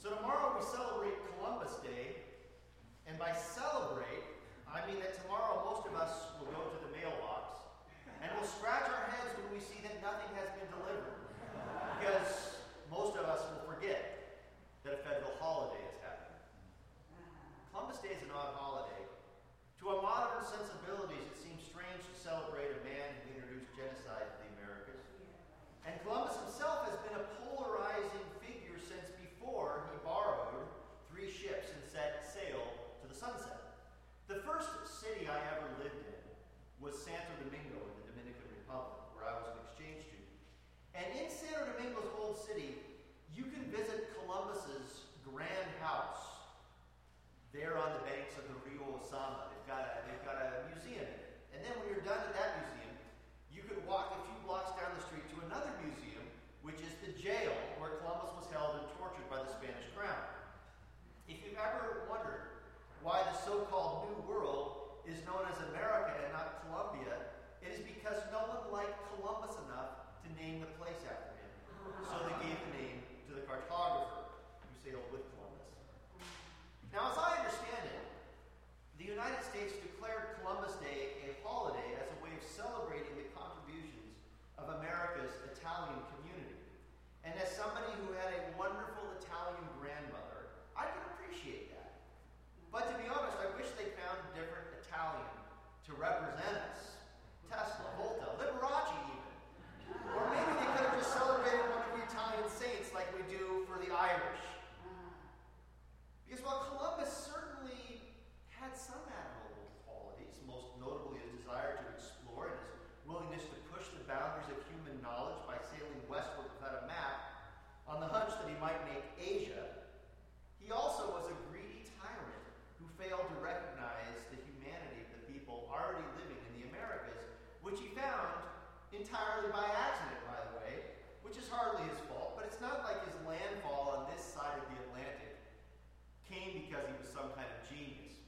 So tomorrow we celebrate Columbus Day, and by celebrate, I mean that tomorrow most of us will go to the mailbox and we'll scratch our heads when we see that nothing has been delivered, because most of us will forget that a federal holiday has happened. Columbus Day is an odd holiday. To our modern sensibilities, it seems strange to celebrate a man who introduced genocide to the Americas. And Columbus himself has been a polarizing figure since before he borrowed 3 ships and set sail to the sunset. The first city I ever lived in was Santo Domingo in the Dominican Republic, where I was an exchange student. And in Santo Domingo's old city, you can visit Columbus's grand house there on the banks of the Rio Osama. They've got a museum in it. And then when you're done at that museum, you could walk a few blocks down the street to another museum, which is the jail where Columbus was held and tortured by the Spanish crown. If you've ever wondered why the so-called New World is known as America and not Columbia, it is because no one liked Columbus enough to name the place after him. So they gave the name to the cartographer who sailed with Columbus. Now, as I understand it, the United States declared Columbus Day a holiday as a way of celebrating the contributions of America's Italian community. And as somebody who had a wonderful Italian grandmother, I can appreciate that. But to be honest, I wish they found a different Italian to represent us. Tesla, Volta, Liberace even. Or maybe they could have just celebrated one of the Italian saints like we do for the Irish. Because while Columbus certainly had some admirable qualities, most notably his desire to explore and his willingness to push the boundaries of human knowledge by sailing westward without a map, on the hunch that he might make Asia, he also was a greedy tyrant who failed to recognize the humanity of the people already living in the Americas, which he found entirely by accident, by the way, which is hardly his fault, but it's not like his landfall on this side of the Atlantic came because he was some kind of genius.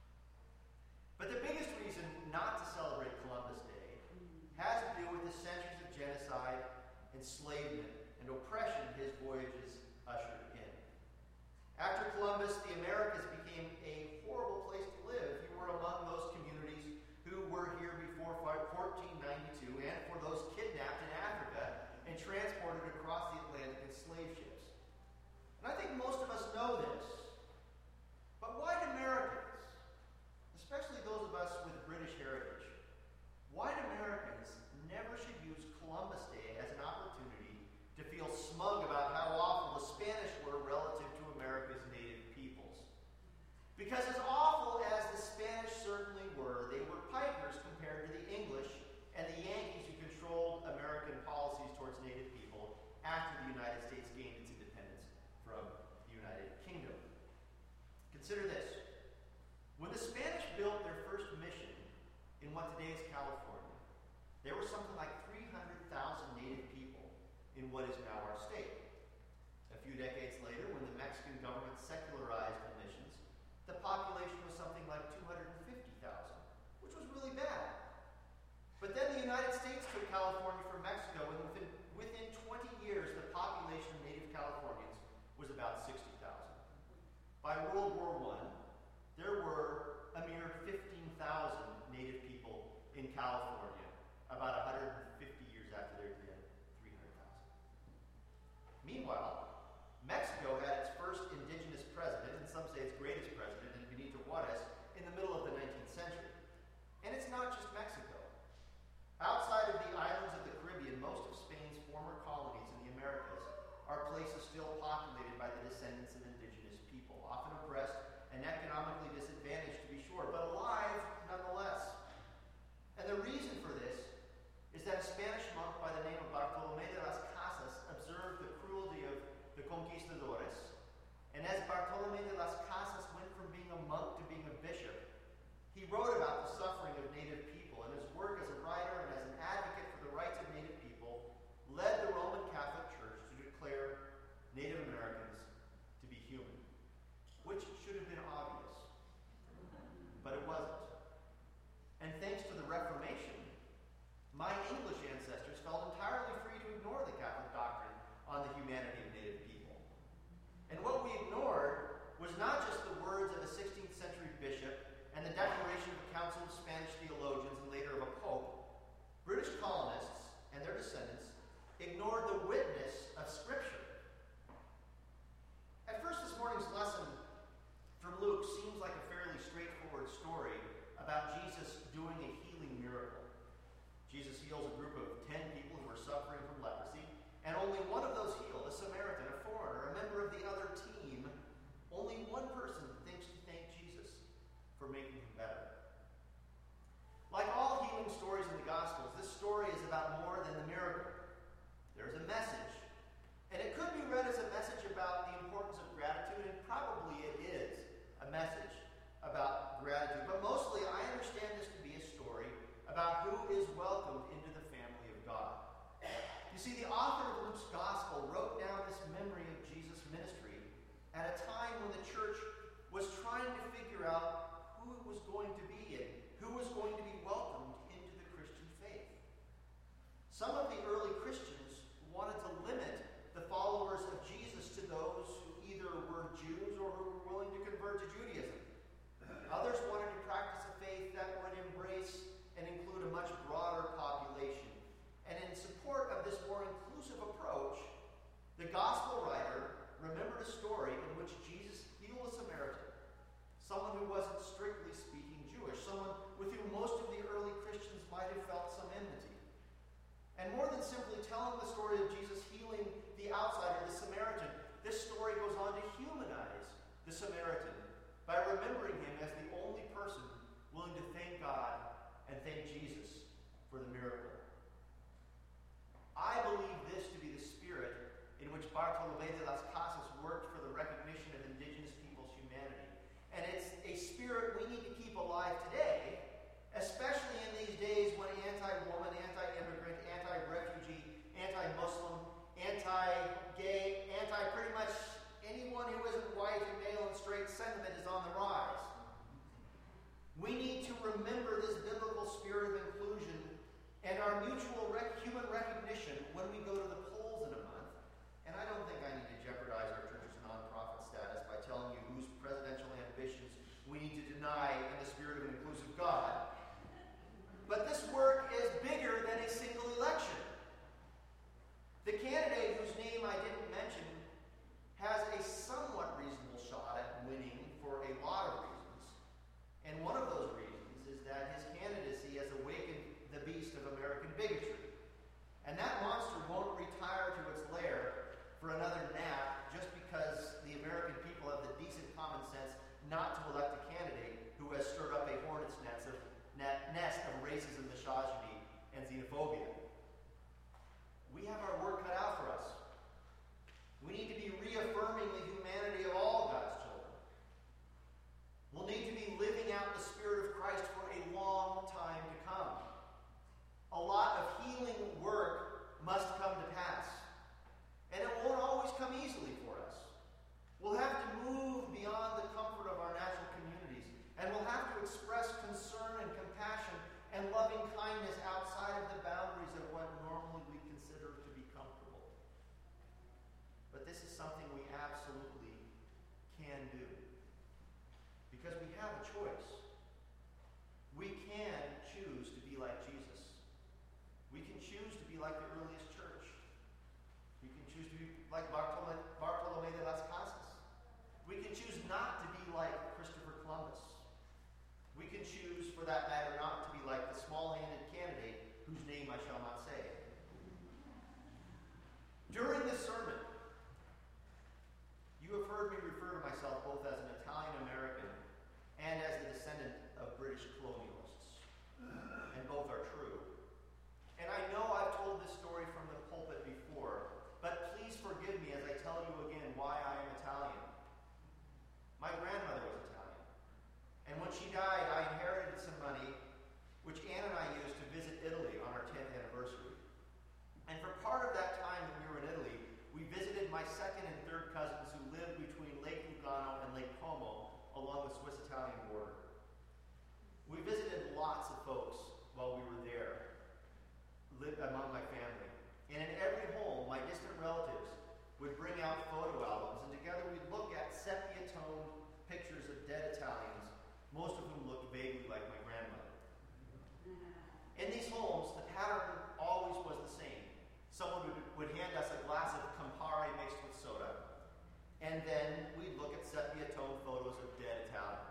But the biggest reason not to celebrate Columbus Day has to do with the centuries of genocide, enslavement, and oppression his voyages ushered in. After Columbus, the Americas became a horrible place to live if you were among those communities who were here before 1492, and for those kidnapped in Africa and transported across the Atlantic in slave ships. And I think most of us know this. But white Americans, especially those of us with British heritage, white Americans never should use Columbus Day as an opportunity to feel smug about how awful the Spanish were relative to America's native peoples. Because as awful as the Spanish certainly were, they were pikers compared to the English and the Yankees who controlled American policies towards native people after the United States gained its independence from the United Kingdom. Consider this. When the Spanish built their first mission in what today is California, there were something like 300,000 native people in what is now our state. A few decades later, when the Mexican government secularized the missions, the population was something like 250,000, which was really bad. But then the United States took California from Mexico, and within 20 years, the population of native Californians was about 60,000. By World War I, there were a mere 15,000 native people in California. About 150 years after there had been 300,000. Meanwhile, Mexico had its first indigenous president, and some say its greatest president, in Benito Juarez, in the middle of the 19th century. And it's not just Mexico. Outside of the islands of the Caribbean, most of Spain's former colonies in the Americas are places still populated by the descendants of indigenous people, often oppressed and economically disadvantaged, to be sure, but alive nonetheless. And the reason the story in which Jesus healed a Samaritan, someone who wasn't strictly speaking Jewish, someone with whom most of the early Christians might have felt some enmity. And more than simply telling the story of Jesus healing the outsider, the Samaritan, this story goes on to humanize the Samaritan by remembering him as the only person willing to thank God and thank Jesus for the miracle. I believe this to be the spirit in which Bartolomé de las Casas worked for the recognition of indigenous peoples' humanity. And it's a spirit we need to keep alive today, especially in these days when anti-woman, anti-immigrant, anti-refugee, anti-Muslim, anti-gay, pretty much anyone who isn't white and male and straight sentiment is on the rise. We need to remember this biblical spirit of inclusion and our mutual human recognition when we go to the polls in a month. And I don't think I need to jeopardize our church's nonprofit status by telling you whose presidential ambitions we need to deny in the spirit of an inclusive God. But this work is bigger than a single election. The candidate whose name I didn't mention has a somewhat reasonable shot at winning for a lot of reasons. And one of those reasons is that his candidacy has awakened the beast of American bigotry. And that monster won't retire to its lair for another nap just because the American people have the decent common sense not to elect a candidate who has stirred up a hornet's nest of racism, misogyny, and xenophobia. We have our work cut out for us. We need to be reaffirming the humanity of all God's children. We'll need to be living out the Spirit of Christ for a long time to come. A lot of healing work must come to pass. And it won't always come easily for us. We'll have to move beyond the comfort of our natural communities. And we'll have to express concern and compassion and loving kindness outside of the boundaries of what normally we consider to be comfortable. But this is something we absolutely can do. Because we have a choice. We can choose to be like Jesus. We can choose to be like the earliest church. We can choose to be like Bartolomé de las Casas. We can choose not to be like Christopher Columbus. We can choose, for that matter, not to be like the small-handed candidate whose name I shall not say. During this sermon, you have heard me refer to myself both as an Italian-American and as the descendant of British colonialists. And both are true. And I know I've told this story from the pulpit before, but please forgive me as I tell you again why I am Italian. My grandmother was Italian. And when she died, I inherited some money, which Ann and I used to visit Italy on our 10th anniversary. And for part of that time that we were in Italy, we visited my second and third cousins who lived between Lake Lugano and Lake Como along the Swiss-Italian border. We visited lots of folks while we were there, lived among my family. And in every home, my distant relatives would bring out photo albums, and together we'd look at sepia-toned pictures of dead Italians, most of whom looked vaguely like my grandmother. In these homes, the pattern always was the same. Someone would hand us a glass of Campari mixed with soda, and then we'd look at sepia-toned photos of dead Italians.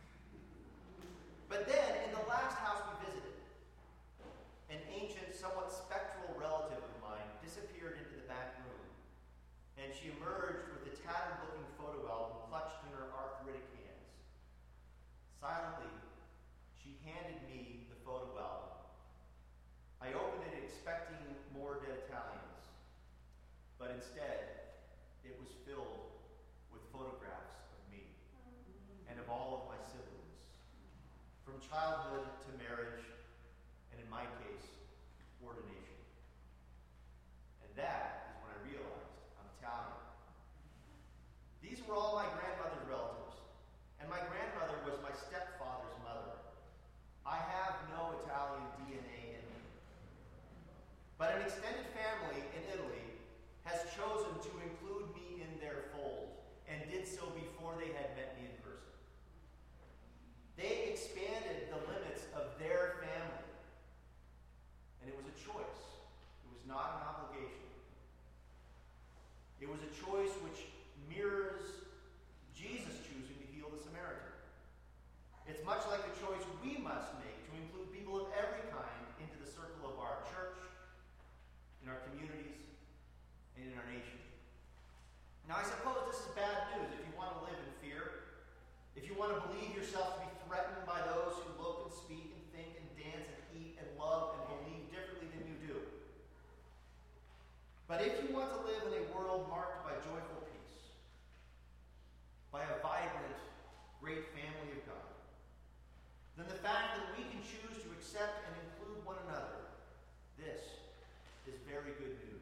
But then, in the last house we visited, an ancient, somewhat spectral relative of mine disappeared into the back room, and she emerged with a tattered-looking photo album clutched in her arthritic hands. Silently, she handed me the photo album. I opened it expecting more dead Italians, but instead, it was filled with photographs of me and of all of my siblings, from childhood to marriage, and in my case, ordination. And that is when I realized I'm Italian. These were all my grandmother's relatives, and my grandmother was my stepfather's mother. I have no Italian DNA in me. But an extended family in Italy has chosen to include me in their fold, and did so before they had met me in person. They expanded the limits of their family. And it was a choice. It was not an obligation. It was a choice which mirrored want to believe yourself to be threatened by those who look and speak and think and dance and eat and love and believe differently than you do. But if you want to live in a world marked by joyful peace, by a vibrant, great family of God, then the fact that we can choose to accept and include one another, this is very good news.